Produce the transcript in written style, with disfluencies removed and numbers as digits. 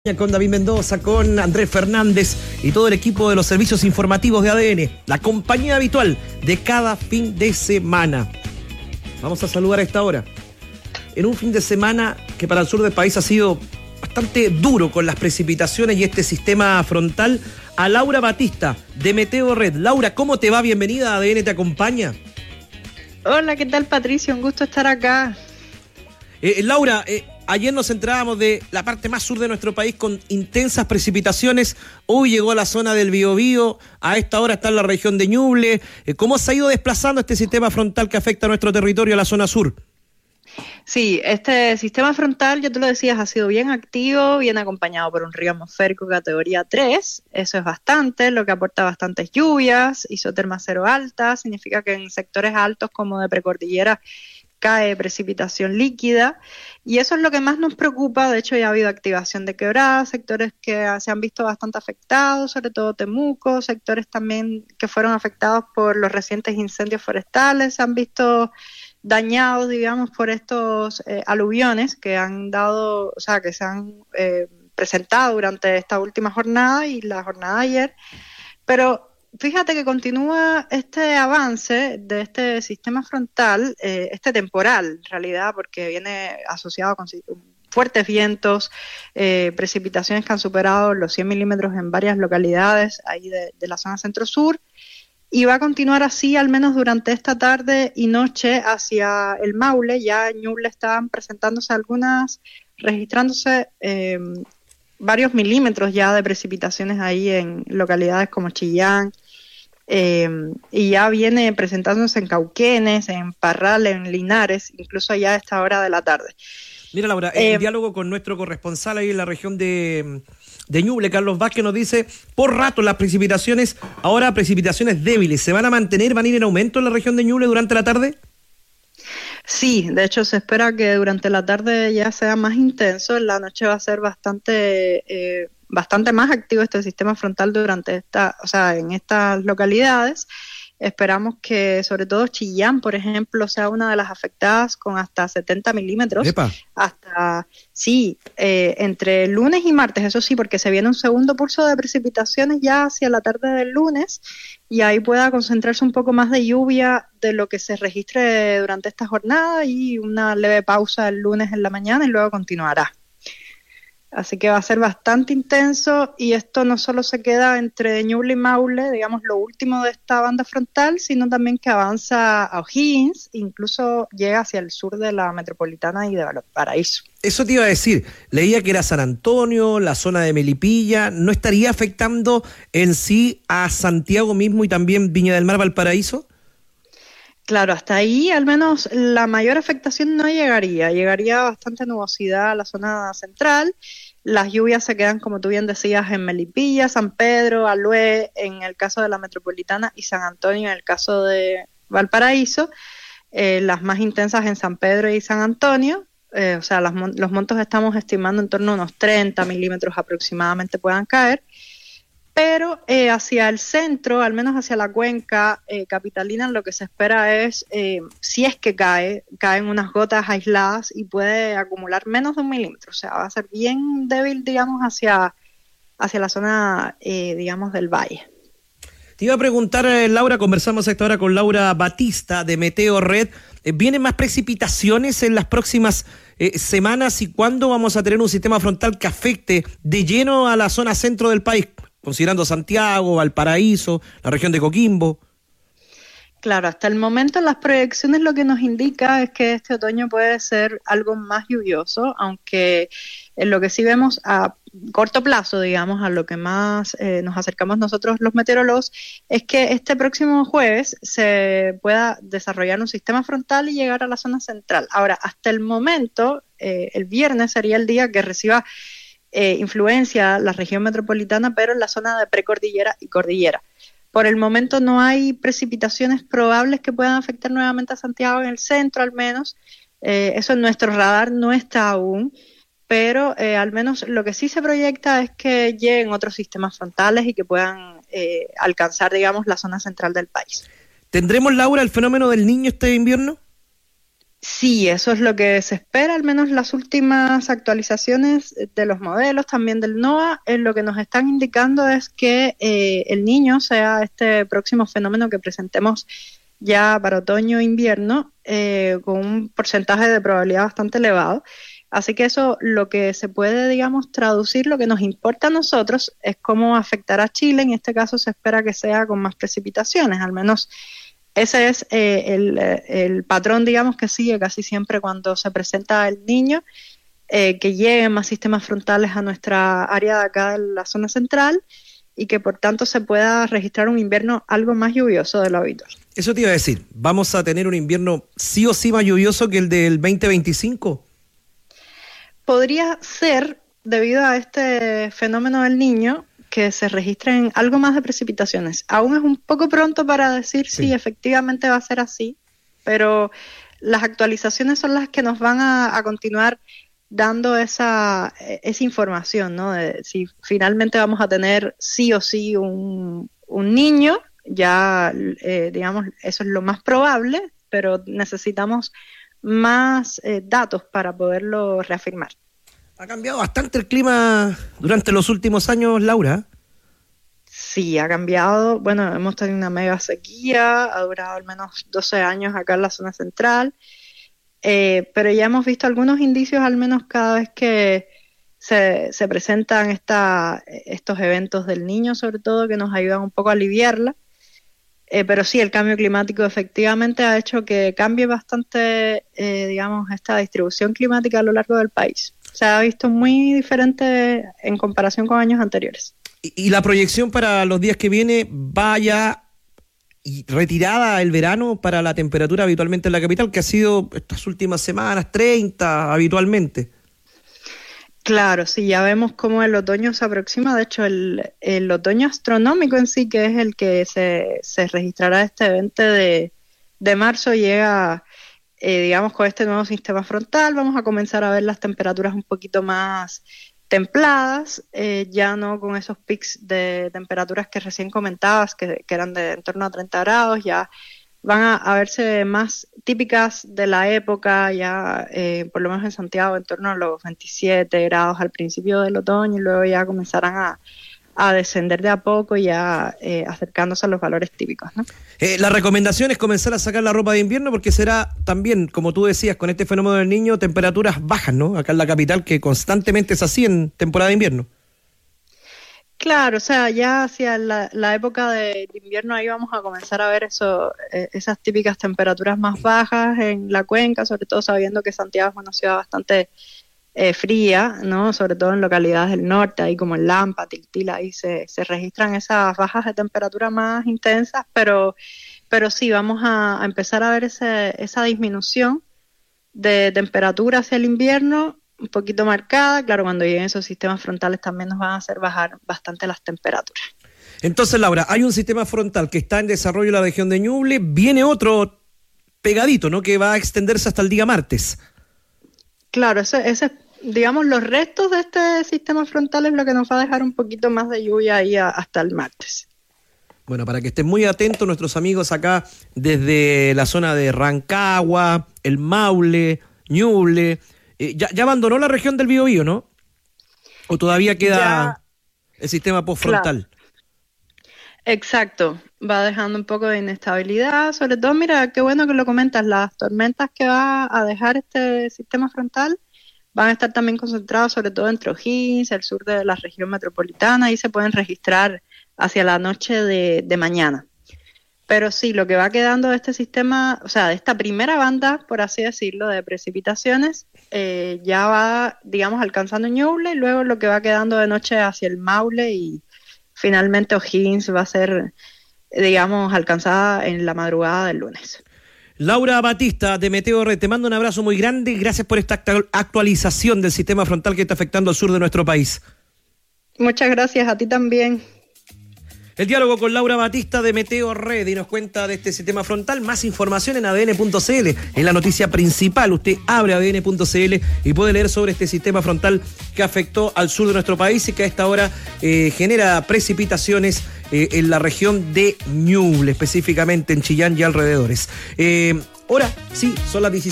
Con David Mendoza, con Andrés Fernández y todo el equipo de los servicios informativos de ADN, la compañía habitual de cada fin de semana. Vamos a saludar a esta hora. En un fin de semana que para el sur del país ha sido bastante duro con las precipitaciones y este sistema frontal, a Laura Batista de Meteo Red. Laura, ¿cómo te va? Bienvenida, ADN te acompaña. Hola, ¿qué tal, Patricio? Un gusto estar acá. Laura, ayer nos enterábamos de la parte más sur de nuestro país con intensas precipitaciones. Hoy llegó a la zona del Biobío, a esta hora está en la región de Ñuble. ¿Cómo se ha ido desplazando este sistema frontal que afecta a nuestro territorio, a la zona sur? Sí, este sistema frontal, ya tú lo decías, ha sido bien activo, bien acompañado por un río atmosférico categoría 3. Eso es bastante, lo que aporta bastantes lluvias, isotermas cero altas. Significa que en sectores altos como de precordillera cae precipitación líquida, y eso es lo que más nos preocupa. De hecho, ya ha habido activación de quebradas, sectores que se han visto bastante afectados, sobre todo Temuco, sectores también que fueron afectados por los recientes incendios forestales, se han visto dañados, digamos, por estos aluviones que han dado, o sea, que se han presentado durante esta última jornada y la jornada de ayer. Pero fíjate que continúa este avance de este sistema frontal, este temporal en realidad, porque viene asociado con fuertes vientos, precipitaciones que han superado los 100 milímetros en varias localidades ahí de la zona centro-sur, y va a continuar así al menos durante esta tarde y noche hacia el Maule. Ya en Ñuble están presentándose registrándose varios milímetros ya de precipitaciones ahí en localidades como Chillán, y ya viene presentándose en Cauquenes, en Parral, en Linares, incluso ya a esta hora de la tarde. Mira, Laura, en diálogo con nuestro corresponsal ahí en la región de Ñuble, Carlos Vázquez, nos dice, por rato las precipitaciones, ahora precipitaciones débiles, ¿se van a mantener, van a ir en aumento en la región de Ñuble durante la tarde? Sí, de hecho se espera que durante la tarde ya sea más intenso. En la noche va a ser bastante más activo este sistema frontal en estas localidades. Esperamos que sobre todo Chillán, por ejemplo, sea una de las afectadas con hasta 70 milímetros. ¡Epa! Entre lunes y martes, eso sí, porque se viene un segundo pulso de precipitaciones ya hacia la tarde del lunes, y ahí pueda concentrarse un poco más de lluvia de lo que se registre durante esta jornada, y una leve pausa el lunes en la mañana y luego continuará. Así que va a ser bastante intenso, y esto no solo se queda entre Ñuble y Maule, digamos lo último de esta banda frontal, sino también que avanza a O'Higgins, incluso llega hacia el sur de la metropolitana y de Valparaíso. Eso te iba a decir, leía que era San Antonio, la zona de Melipilla, ¿no estaría afectando en sí a Santiago mismo y también Viña del Mar, Valparaíso? Claro, hasta ahí al menos la mayor afectación no llegaría bastante nubosidad a la zona central. Las lluvias se quedan, como tú bien decías, en Melipilla, San Pedro, Alué, en el caso de la metropolitana, y San Antonio en el caso de Valparaíso. Las más intensas en San Pedro y San Antonio, los montos estamos estimando en torno a unos 30 milímetros aproximadamente puedan caer. Pero hacia el centro, al menos hacia la cuenca capitalina, lo que se espera es, si es que caen unas gotas aisladas y puede acumular menos de 1 milímetro. O sea, va a ser bien débil, digamos, hacia la zona, digamos, del valle. Te iba a preguntar, Laura, conversamos a esta hora con Laura Batista de Meteo Red. ¿Vienen más precipitaciones en las próximas semanas, y cuándo vamos a tener un sistema frontal que afecte de lleno a la zona centro del país, considerando Santiago, Valparaíso, la región de Coquimbo? Claro, hasta el momento las proyecciones lo que nos indica es que este otoño puede ser algo más lluvioso, aunque en lo que sí vemos a corto plazo, digamos, a lo que más nos acercamos nosotros los meteorólogos, es que este próximo jueves se pueda desarrollar un sistema frontal y llegar a la zona central. Ahora, hasta el momento, el viernes sería el día que reciba influencia la región metropolitana, pero en la zona de precordillera y cordillera. Por el momento no hay precipitaciones probables que puedan afectar nuevamente a Santiago, en el centro al menos. Eso en nuestro radar no está aún, pero al menos lo que sí se proyecta es que lleguen otros sistemas frontales y que puedan alcanzar, digamos, la zona central del país. ¿Tendremos, Laura, el fenómeno del Niño este invierno? Sí, eso es lo que se espera, al menos las últimas actualizaciones de los modelos, también del NOAA, lo que nos están indicando es que el Niño sea este próximo fenómeno que presentemos ya para otoño e invierno, con un porcentaje de probabilidad bastante elevado. Así que eso, lo que se puede, digamos, traducir, lo que nos importa a nosotros es cómo afectará a Chile. En este caso se espera que sea con más precipitaciones, al menos ese es el patrón, digamos, que sigue casi siempre cuando se presenta el Niño, que lleguen más sistemas frontales a nuestra área de acá de la zona central y que por tanto se pueda registrar un invierno algo más lluvioso de lo habitual. Eso te iba a decir, ¿vamos a tener un invierno sí o sí más lluvioso que el del 2025? Podría ser, debido a este fenómeno del Niño, que se registren algo más de precipitaciones. Aún es un poco pronto para decir si efectivamente va a ser así, pero las actualizaciones son las que nos van a continuar dando esa información, ¿no? De si finalmente vamos a tener sí o sí un Niño, ya digamos, eso es lo más probable, pero necesitamos más datos para poderlo reafirmar. Ha cambiado bastante el clima durante los últimos años, Laura. Sí, ha cambiado. Bueno, hemos tenido una mega sequía, ha durado al menos 12 años acá en la zona central, pero ya hemos visto algunos indicios, al menos cada vez que se presentan estos eventos del Niño, sobre todo, que nos ayudan un poco a aliviarla. Pero sí, el cambio climático efectivamente ha hecho que cambie bastante, digamos, esta distribución climática a lo largo del país. Se ha visto muy diferente en comparación con años anteriores. ¿Y la proyección para los días que viene vaya y retirada el verano para la temperatura habitualmente en la capital, que ha sido estas últimas semanas 30 habitualmente? Claro, sí, ya vemos cómo el otoño se aproxima. De hecho, el otoño astronómico en sí, que es el que se registrará este 20 de marzo, llega, digamos, con este nuevo sistema frontal. Vamos a comenzar a ver las temperaturas un poquito más templadas, ya no con esos pics de temperaturas que recién comentabas, que eran de en torno a 30 grados, ya van a verse más típicas de la época, ya por lo menos en Santiago en torno a los 27 grados al principio del otoño, y luego ya comenzarán a descender de a poco, ya acercándose a los valores típicos, ¿no? La recomendación es comenzar a sacar la ropa de invierno, porque será también, como tú decías, con este fenómeno del Niño, temperaturas bajas, ¿no? Acá en la capital, que constantemente es así en temporada de invierno. Claro, o sea, ya hacia la época de invierno ahí vamos a comenzar a ver esas típicas temperaturas más bajas en la cuenca, sobre todo sabiendo que Santiago es una ciudad bastante fría, ¿no? Sobre todo en localidades del norte, ahí como en Lampa, Tiltila, ahí se registran esas bajas de temperatura más intensas, pero sí, vamos a empezar a ver esa disminución de temperatura hacia el invierno, un poquito marcada. Claro, cuando lleguen esos sistemas frontales también nos van a hacer bajar bastante las temperaturas. Entonces, Laura, hay un sistema frontal que está en desarrollo en la región de Ñuble, viene otro pegadito, ¿no? Que va a extenderse hasta el día martes. Claro, ese, digamos, los restos de este sistema frontal es lo que nos va a dejar un poquito más de lluvia ahí hasta el martes. Bueno, para que estén muy atentos nuestros amigos acá desde la zona de Rancagua, el Maule, Ñuble. Ya abandonó la región del Biobío, ¿no? ¿O todavía queda el sistema postfrontal? Claro. Exacto, va dejando un poco de inestabilidad, sobre todo, mira, qué bueno que lo comentas, las tormentas que va a dejar este sistema frontal van a estar también concentradas sobre todo entre O'Higgins, el sur de la región metropolitana, y se pueden registrar hacia la noche de mañana. Pero sí, lo que va quedando de este sistema, o sea, de esta primera banda, por así decirlo, de precipitaciones, ya va, digamos, alcanzando Ñuble, y luego lo que va quedando de noche hacia el Maule, y finalmente O'Higgins va a ser, digamos, alcanzada en la madrugada del lunes. Laura Batista, de Meteo Red, te mando un abrazo muy grande y gracias por esta actualización del sistema frontal que está afectando al sur de nuestro país. Muchas gracias, a ti también. El diálogo con Laura Batista de Meteo Red y nos cuenta de este sistema frontal. Más información en adn.cl, es la noticia principal. Usted abre adn.cl y puede leer sobre este sistema frontal que afectó al sur de nuestro país y que a esta hora genera precipitaciones en la región de Ñuble, específicamente en Chillán y alrededores. Ahora sí, son las 17.